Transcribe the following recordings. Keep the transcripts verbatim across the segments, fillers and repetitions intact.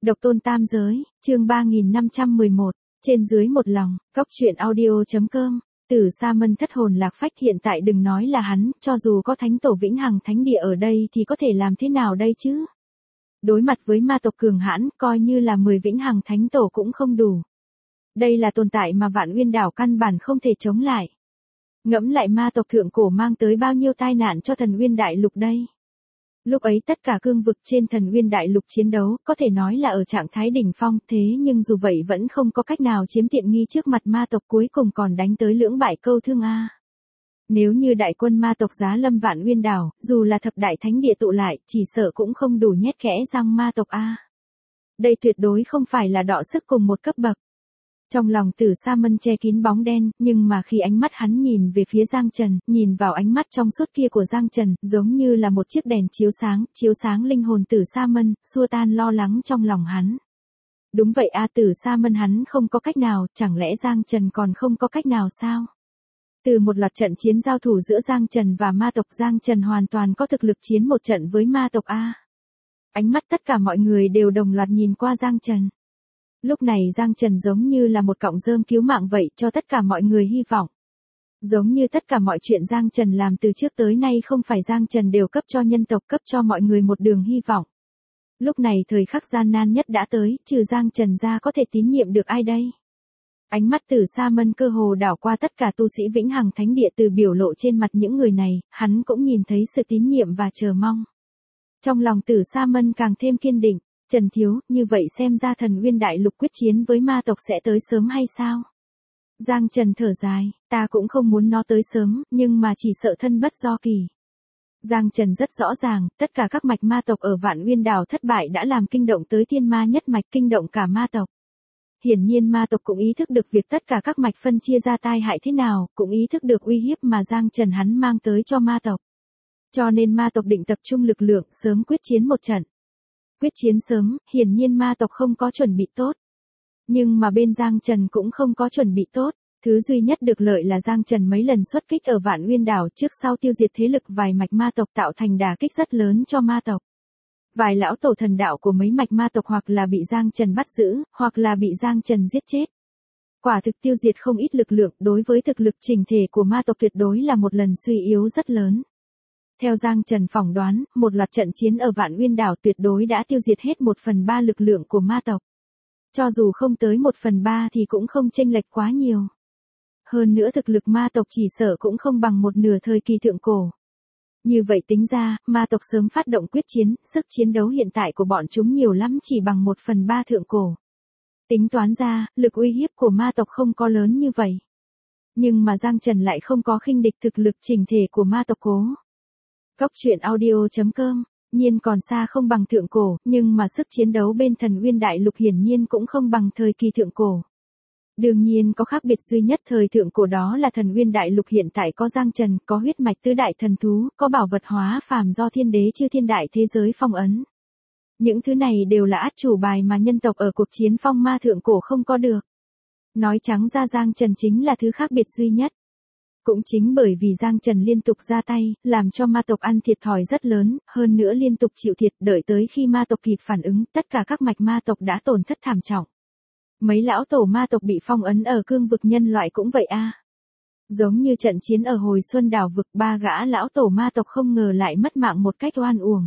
Độc tôn tam giới, chương ba nghìn năm trăm mười một, trên dưới một lòng, góc truyện audio.com. Tử Sa Mân thất hồn lạc phách, hiện tại đừng nói là hắn, cho dù có thánh tổ vĩnh hằng thánh địa ở đây thì có thể làm thế nào đây chứ? Đối mặt với ma tộc cường hãn, coi như là mười vĩnh hằng thánh tổ cũng không đủ. Đây là tồn tại mà Vạn Uyên đảo căn bản không thể chống lại. Ngẫm lại ma tộc thượng cổ mang tới bao nhiêu tai nạn cho Thần Uyên đại lục đây. Lúc ấy tất cả cương vực trên Thần Uyên đại lục chiến đấu, có thể nói là ở trạng thái đỉnh phong, thế nhưng dù vậy vẫn không có cách nào chiếm tiện nghi trước mặt ma tộc, cuối cùng còn đánh tới lưỡng bại câu thương a. Nếu như đại quân ma tộc giá lâm Vạn Uyên đảo, dù là thập đại thánh địa tụ lại, chỉ sợ cũng không đủ nhét kẽ răng ma tộc a. Đây tuyệt đối không phải là đọ sức cùng một cấp bậc. Trong lòng Tử Sa Mân che kín bóng đen, nhưng mà khi ánh mắt hắn nhìn về phía Giang Trần, nhìn vào ánh mắt trong suốt kia của Giang Trần, giống như là một chiếc đèn chiếu sáng, chiếu sáng linh hồn Tử Sa Mân, xua tan lo lắng trong lòng hắn. Đúng vậy a, Tử Sa Mân hắn không có cách nào, chẳng lẽ Giang Trần còn không có cách nào sao? Từ một loạt trận chiến giao thủ giữa Giang Trần và ma tộc, Giang Trần hoàn toàn có thực lực chiến một trận với ma tộc a. Ánh mắt tất cả mọi người đều đồng loạt nhìn qua Giang Trần. Lúc này Giang Trần giống như là một cọng rơm cứu mạng vậy, cho tất cả mọi người hy vọng. Giống như tất cả mọi chuyện Giang Trần làm từ trước tới nay không phải Giang Trần đều cấp cho nhân tộc, cấp cho mọi người một đường hy vọng. Lúc này thời khắc gian nan nhất đã tới, trừ Giang Trần ra có thể tín nhiệm được ai đây? Ánh mắt Tử Sa Mân cơ hồ đảo qua tất cả tu sĩ vĩnh hằng thánh địa, từ biểu lộ trên mặt những người này, hắn cũng nhìn thấy sự tín nhiệm và chờ mong. Trong lòng Tử Sa Mân càng thêm kiên định. Trần thiếu, như vậy xem ra Thần Uyên đại lục quyết chiến với ma tộc sẽ tới sớm hay sao? Giang Trần thở dài, ta cũng không muốn nó tới sớm, nhưng mà chỉ sợ thân bất do kỳ. Giang Trần rất rõ ràng, tất cả các mạch ma tộc ở Vạn Uyên đảo thất bại đã làm kinh động tới thiên ma nhất mạch, kinh động cả ma tộc. Hiển nhiên ma tộc cũng ý thức được việc tất cả các mạch phân chia ra tai hại thế nào, cũng ý thức được uy hiếp mà Giang Trần hắn mang tới cho ma tộc. Cho nên ma tộc định tập trung lực lượng, sớm quyết chiến một trận. Quyết chiến sớm, hiển nhiên ma tộc không có chuẩn bị tốt. Nhưng mà bên Giang Trần cũng không có chuẩn bị tốt. Thứ duy nhất được lợi là Giang Trần mấy lần xuất kích ở Vạn Uyên đảo trước sau tiêu diệt thế lực vài mạch ma tộc, tạo thành đả kích rất lớn cho ma tộc. Vài lão tổ thần đạo của mấy mạch ma tộc hoặc là bị Giang Trần bắt giữ, hoặc là bị Giang Trần giết chết. Quả thực tiêu diệt không ít lực lượng, đối với thực lực chỉnh thể của ma tộc tuyệt đối là một lần suy yếu rất lớn. Theo Giang Trần phỏng đoán, một loạt trận chiến ở Vạn Uyên đảo tuyệt đối đã tiêu diệt hết một phần ba lực lượng của ma tộc. Cho dù không tới một phần ba thì cũng không chênh lệch quá nhiều. Hơn nữa thực lực ma tộc chỉ sợ cũng không bằng một nửa thời kỳ thượng cổ. Như vậy tính ra, ma tộc sớm phát động quyết chiến, sức chiến đấu hiện tại của bọn chúng nhiều lắm chỉ bằng một phần ba thượng cổ. Tính toán ra, lực uy hiếp của ma tộc không có lớn như vậy. Nhưng mà Giang Trần lại không có khinh địch thực lực chỉnh thể của ma tộc cố. Góc truyện audio.com, nhiên còn xa không bằng thượng cổ, nhưng mà sức chiến đấu bên Thần Uyên đại lục hiển nhiên cũng không bằng thời kỳ thượng cổ. Đương nhiên có khác biệt duy nhất thời thượng cổ, đó là Thần Uyên đại lục hiện tại có Giang Trần, có huyết mạch tứ đại thần thú, có bảo vật hóa phàm do thiên đế chư thiên đại thế giới phong ấn. Những thứ này đều là át chủ bài mà nhân tộc ở cuộc chiến phong ma thượng cổ không có được. Nói trắng ra Giang Trần chính là thứ khác biệt duy nhất. Cũng chính bởi vì Giang Trần liên tục ra tay, làm cho ma tộc ăn thiệt thòi rất lớn, hơn nữa liên tục chịu thiệt, đợi tới khi ma tộc kịp phản ứng, tất cả các mạch ma tộc đã tổn thất thảm trọng. Mấy lão tổ ma tộc bị phong ấn ở cương vực nhân loại cũng vậy a. Giống như trận chiến ở hồi xuân đảo vực, ba gã lão tổ ma tộc không ngờ lại mất mạng một cách oan uổng.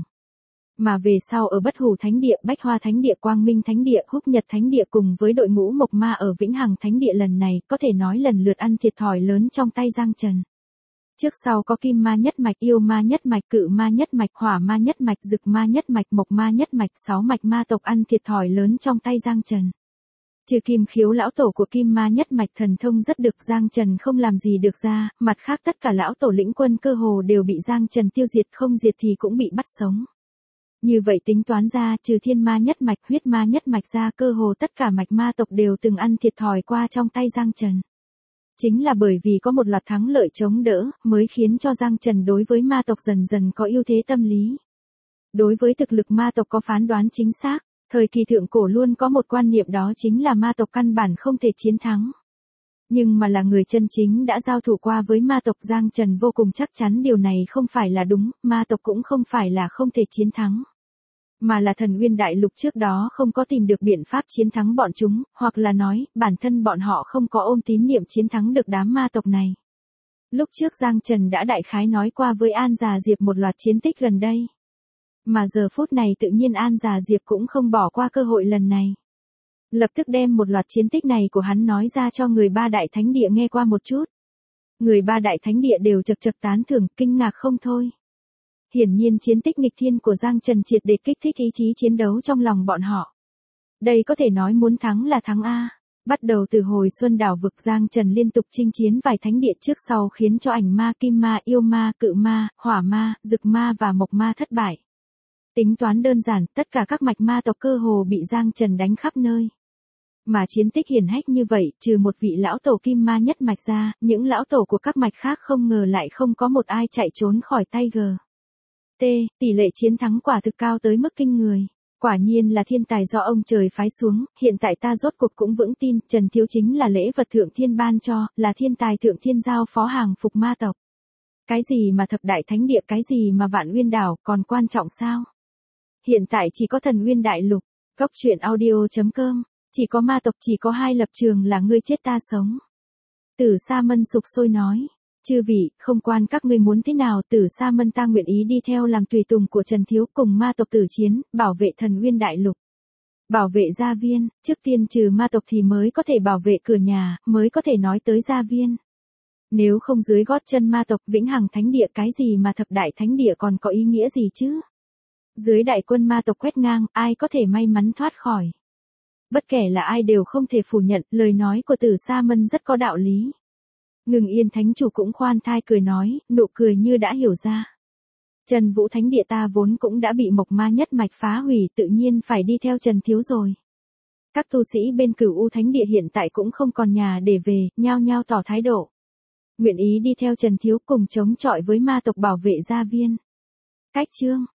Mà về sau ở Bất Hủ Thánh Địa, Bách Hoa Thánh Địa, Quang Minh Thánh Địa, Húc Nhật Thánh Địa cùng với đội ngũ Mộc Ma ở Vĩnh Hằng Thánh Địa lần này, có thể nói lần lượt ăn thiệt thòi lớn trong tay Giang Trần. Trước sau có Kim Ma nhất mạch, Yêu Ma nhất mạch, Cự Ma nhất mạch, Hỏa Ma nhất mạch, Dực Ma nhất mạch, Mộc Ma nhất mạch, sáu mạch ma tộc ăn thiệt thòi lớn trong tay Giang Trần. Trừ Kim Khiếu lão tổ của Kim Ma nhất mạch thần thông rất được, Giang Trần không làm gì được ra, mặt khác tất cả lão tổ lĩnh quân cơ hồ đều bị Giang Trần tiêu diệt, không diệt thì cũng bị bắt sống. Như vậy tính toán ra, trừ Thiên Ma nhất mạch, Huyết Ma nhất mạch ra, cơ hồ tất cả mạch ma tộc đều từng ăn thiệt thòi qua trong tay Giang Trần. Chính là bởi vì có một loạt thắng lợi chống đỡ, mới khiến cho Giang Trần đối với ma tộc dần dần có ưu thế tâm lý. Đối với thực lực ma tộc có phán đoán chính xác, thời kỳ thượng cổ luôn có một quan niệm, đó chính là ma tộc căn bản không thể chiến thắng. Nhưng mà là người chân chính đã giao thủ qua với ma tộc, Giang Trần vô cùng chắc chắn điều này không phải là đúng, ma tộc cũng không phải là không thể chiến thắng. Mà là thần Nguyên Đại Lục trước đó không có tìm được biện pháp chiến thắng bọn chúng, hoặc là nói, bản thân bọn họ không có ôm tín niệm chiến thắng được đám ma tộc này. Lúc trước Giang Trần đã đại khái nói qua với An Già Diệp một loạt chiến tích gần đây. Mà giờ phút này tự nhiên An Già Diệp cũng không bỏ qua cơ hội lần này. Lập tức đem một loạt chiến tích này của hắn nói ra cho người ba đại thánh địa nghe qua một chút. Người ba đại thánh địa đều chật chật tán thưởng, kinh ngạc không thôi. Hiển nhiên chiến tích nghịch thiên của Giang Trần triệt để kích thích ý chí chiến đấu trong lòng bọn họ. Đây có thể nói muốn thắng là thắng A. Bắt đầu từ hồi xuân đảo vực Giang Trần liên tục chinh chiến vài thánh địa trước sau khiến cho ảnh ma, kim ma, yêu ma, cự ma, hỏa ma, dực ma và mộc ma thất bại. Tính toán đơn giản, tất cả các mạch ma tộc cơ hồ bị Giang Trần đánh khắp nơi. Mà chiến tích hiển hách như vậy, trừ một vị lão tổ kim ma nhất mạch ra, những lão tổ của các mạch khác không ngờ lại không có một ai chạy trốn khỏi tay G. T, tỷ lệ chiến thắng quả thực cao tới mức kinh người. Quả nhiên là thiên tài do ông trời phái xuống, hiện tại ta rốt cuộc cũng vững tin, Trần Thiếu chính là lễ vật thượng thiên ban cho, là thiên tài thượng thiên giao phó hàng phục ma tộc. Cái gì mà thập đại thánh địa, cái gì mà vạn uyên đảo, còn quan trọng sao? Hiện tại chỉ có thần Nguyên Đại Lục, góc truyện audio chấm com, chỉ có ma tộc, chỉ có hai lập trường là ngươi chết ta sống. Tử Sa Mân sục sôi nói. Chư vị, không quan các ngươi muốn thế nào, Tử Sa Mân ta nguyện ý đi theo làm tùy tùng của Trần Thiếu cùng ma tộc tử chiến, bảo vệ thần Nguyên Đại Lục. Bảo vệ gia viên, trước tiên trừ ma tộc thì mới có thể bảo vệ cửa nhà, mới có thể nói tới gia viên. Nếu không dưới gót chân ma tộc vĩnh hằng thánh địa, cái gì mà thập đại thánh địa còn có ý nghĩa gì chứ? Dưới đại quân ma tộc quét ngang, ai có thể may mắn thoát khỏi? Bất kể là ai đều không thể phủ nhận, lời nói của Tử Sa Mân rất có đạo lý. Ngừng Yên Thánh Chủ cũng khoan thai cười nói, nụ cười như đã hiểu ra. Trần Vũ Thánh Địa ta vốn cũng đã bị mộc ma nhất mạch phá hủy, tự nhiên phải đi theo Trần Thiếu rồi. Các tu sĩ bên Cửu U Thánh Địa hiện tại cũng không còn nhà để về, nhao nhao tỏ thái độ. Nguyện ý đi theo Trần Thiếu cùng chống chọi với ma tộc bảo vệ gia viên. Cách chương